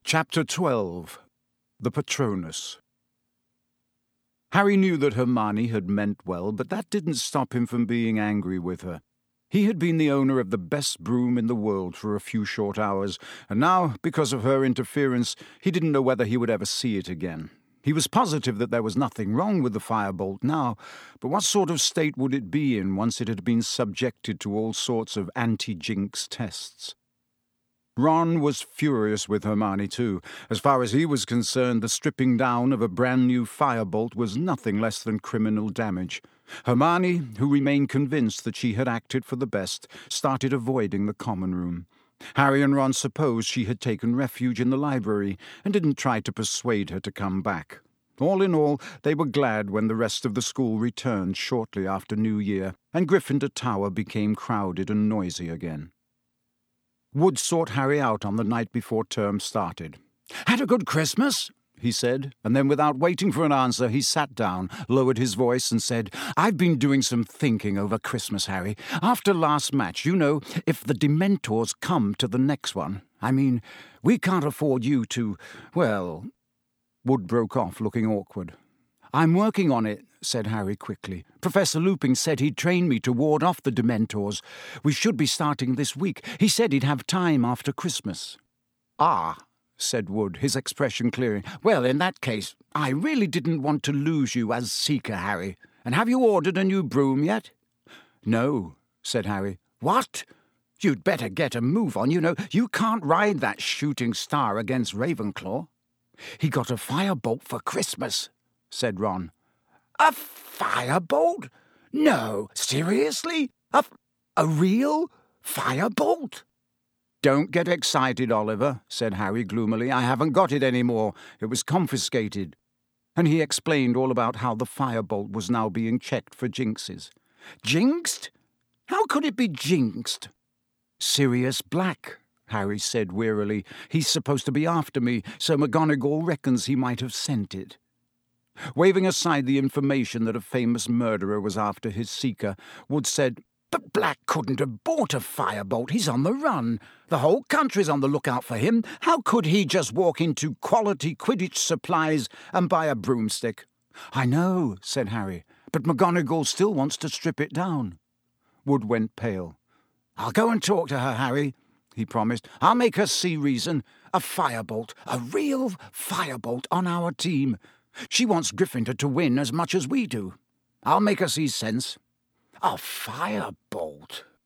Chapter 12. The Patronus. Harry knew that Hermione had meant well, but that didn't stop him from being angry with her. He had been the owner of the best broom in the world for a few short hours, and now, because of her interference, he didn't know whether he would ever see it again. He was positive that there was nothing wrong with the firebolt now, but what sort of state would it be in once it had been subjected to all sorts of anti-jinx tests? Ron was furious with Hermione too. As far as he was concerned, the stripping down of a brand-new firebolt was nothing less than criminal damage. Hermione, who remained convinced that she had acted for the best, started avoiding the common room. Harry and Ron supposed she had taken refuge in the library and didn't try to persuade her to come back. All in all, they were glad when the rest of the school returned shortly after New Year, and Gryffindor Tower became crowded and noisy again. Wood sought Harry out on the night before term started. "Had a good Christmas?" he said, and then without waiting for an answer, he sat down, lowered his voice and said, "I've been doing some thinking over Christmas, Harry. After last match, you know, if the Dementors come to the next one, we can't afford you to, well..." Wood broke off, looking awkward. "I'm working on it," said Harry quickly. "Professor Lupin said he'd train me to ward off the Dementors. We should be starting this week. He said he'd have time after Christmas." "Ah," said Wood, his expression clearing. "Well, in that case, I really didn't want to lose you as Seeker, Harry. And have you ordered a new broom yet?" "No," said Harry. "What? You'd better get a move on. You know, you can't ride that shooting star against Ravenclaw." "He got a firebolt for Christmas," said Ron. "A firebolt? No, seriously? A real firebolt?" "Don't get excited, Oliver," said Harry gloomily. "I haven't got it any more. It was confiscated." And he explained all about how the firebolt was now being checked for jinxes. "Jinxed? How could it be jinxed?" "Sirius Black," Harry said wearily. "He's supposed to be after me, so McGonagall reckons he might have sent it." Waving aside the information that a famous murderer was after his Seeker, Wood said, "But Black couldn't have bought a firebolt. He's on the run. The whole country's on the lookout for him. How could he just walk into Quality Quidditch Supplies and buy a broomstick?" "I know," said Harry, "but McGonagall still wants to strip it down." Wood went pale. "I'll go and talk to her, Harry," he promised. "I'll make her see reason. A firebolt, a real firebolt on our team. She wants Gryffindor to win as much as we do. I'll make her see sense." "A firebolt,"